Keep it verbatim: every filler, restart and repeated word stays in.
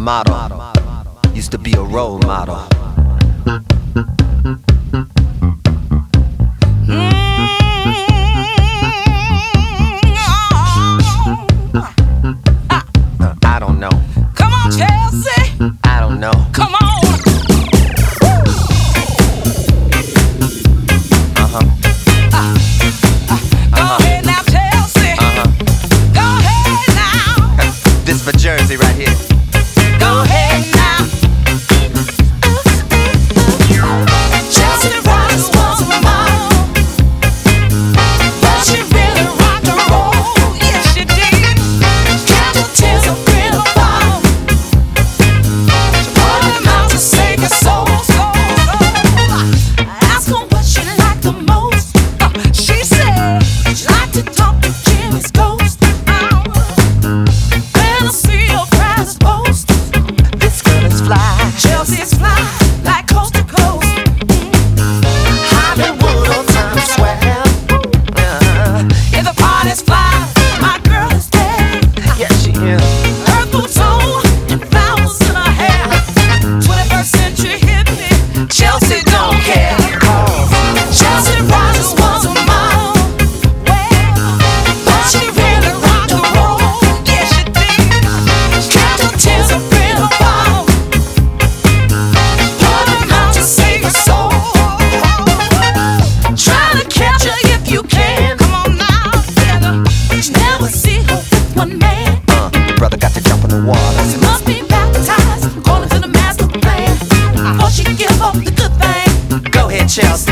model, used to be a role model. I don't know. Come on, Chelsea. I don't know. Come on. Uh-huh. Uh, uh, go Uh-huh. ahead now, Chelsea. Uh-huh. Go ahead now. This for Jersey right here. Go ahead now. Chelsea Rose was a model, but she really rocked and roll. Yes, she did. Candle tears a real bottle. She put them out to save your soul. Ask her what she liked the most. Uh, she said she liked to talk to Jimmy's ghost. Uh, when I see your prize post, This girl is fly. Chelsea's fly like coast to coast. Hollywood or Times Square. Uh, If the party's fly, my girl is there. yeah, she is. Her boots on and flowers in her hair. twenty-first century hippie, Chelsea don't care. Chelsea Rogers was a model, but she really rocked and roll. Yeah, she did. Candle tears a real bottle. Put them out to save your soul. Trying to catch her if you can. Come on now, together. Never see her with one man. Uh, your brother got to jump in the water. She must be baptized according to the master plan. Before she give up the good thing. Go ahead, Chelsea.